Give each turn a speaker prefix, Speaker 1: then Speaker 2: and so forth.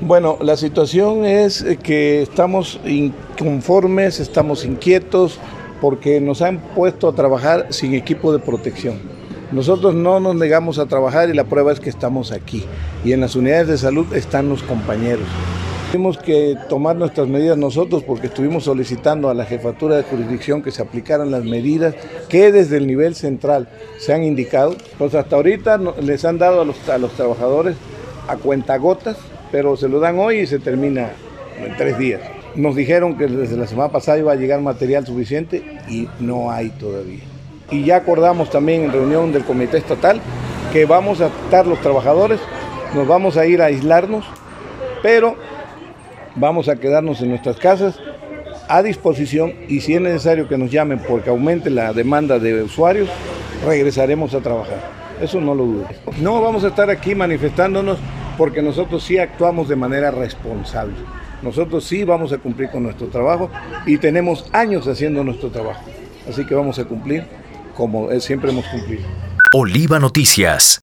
Speaker 1: Bueno, la situación es que estamos inconformes, estamos inquietos porque nos han puesto a trabajar sin equipo de protección. Nosotros no nos negamos a trabajar y la prueba es que estamos aquí. Y en las unidades de salud están los compañeros. Tuvimos que tomar nuestras medidas nosotros porque estuvimos solicitando a la jefatura de jurisdicción que se aplicaran las medidas que desde el nivel central se han indicado. Pues hasta ahorita les han dado a los trabajadores a cuentagotas, pero se lo dan hoy y se termina en 3 días. Nos dijeron que desde la semana pasada iba a llegar material suficiente y no hay todavía. Y ya acordamos también en reunión del comité estatal que vamos a estar los trabajadores, nos vamos a ir a aislarnos, pero vamos a quedarnos en nuestras casas a disposición y si es necesario que nos llamen porque aumente la demanda de usuarios, regresaremos a trabajar. Eso no lo dudo. No vamos a estar aquí manifestándonos porque nosotros sí actuamos de manera responsable. Nosotros sí vamos a cumplir con nuestro trabajo y tenemos años haciendo nuestro trabajo. Así que vamos a cumplir como siempre hemos cumplido.
Speaker 2: Oliva Noticias.